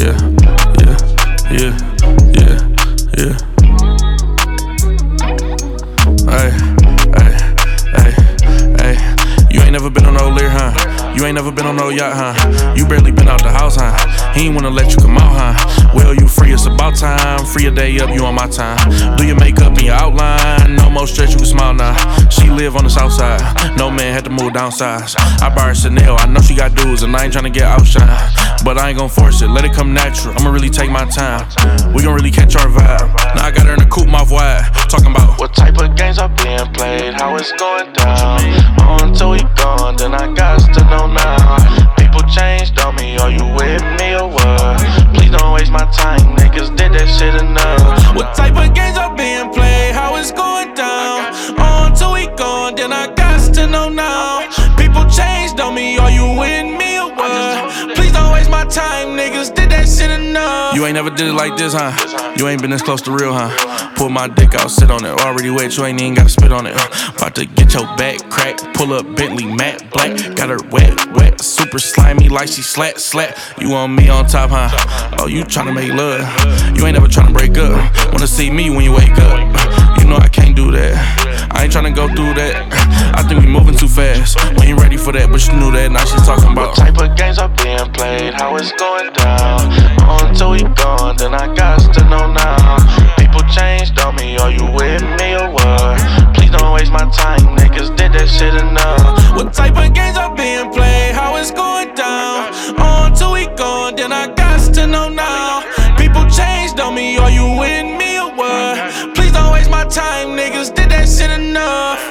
yeah, yeah, yeah, yeah, yeah. Ay, ay, ay, ay. You ain't never been on no Lear, huh? You ain't never been on no yacht, huh? You barely been out the house, huh? He ain't wanna let you come out, huh? Well, you free, it's about time. Free a day up, you on my time. Do your makeup and your outline. No more stretch, you can smile now. She live on the south side. No man had to move downsize. I buy her Chanel, I know she got dudes, and I ain't tryna get outshine. But I ain't gon' force it, let it come natural. I'ma really take my time. We gon' really catch our vibe. Now I got her in the coupe, mouth wide. Talking about what type of games are being played, how it's going down. Until we gone, then I got to know now. People changed on me, are you with me or what? Please don't waste my time, niggas did that shit enough. what type of games are being played, how it's going down. Until we gone, then I got to know now. People changed on me, are you with me or what? Please don't waste my time, niggas did that shit enough. You ain't never did it like this, huh? You ain't been this close to real, huh? Pull my dick out, sit on it. Already wet, you ain't even gotta spit on it. About to get your back cracked. Pull up Bentley matte black. Got her wet, super slimy like she slat. You want me on top, huh? Oh, you tryna make love. You ain't never tryna break up. Wanna see me when you wake up. You know I can't do that. I ain't tryna go through that. I think we moving too fast. We ain't ready for that, but you knew that. Now she's talking about what type of games are being played, how it's going down. Until we gone, then I got to know now. People changed on me, are you with me or what? Please don't waste my time, niggas did that shit enough. what type of games are being played, how it's going down. Until we gone, then I got to know now. People changed on me, are you with me or what? Please don't waste my time, niggas did that shit enough.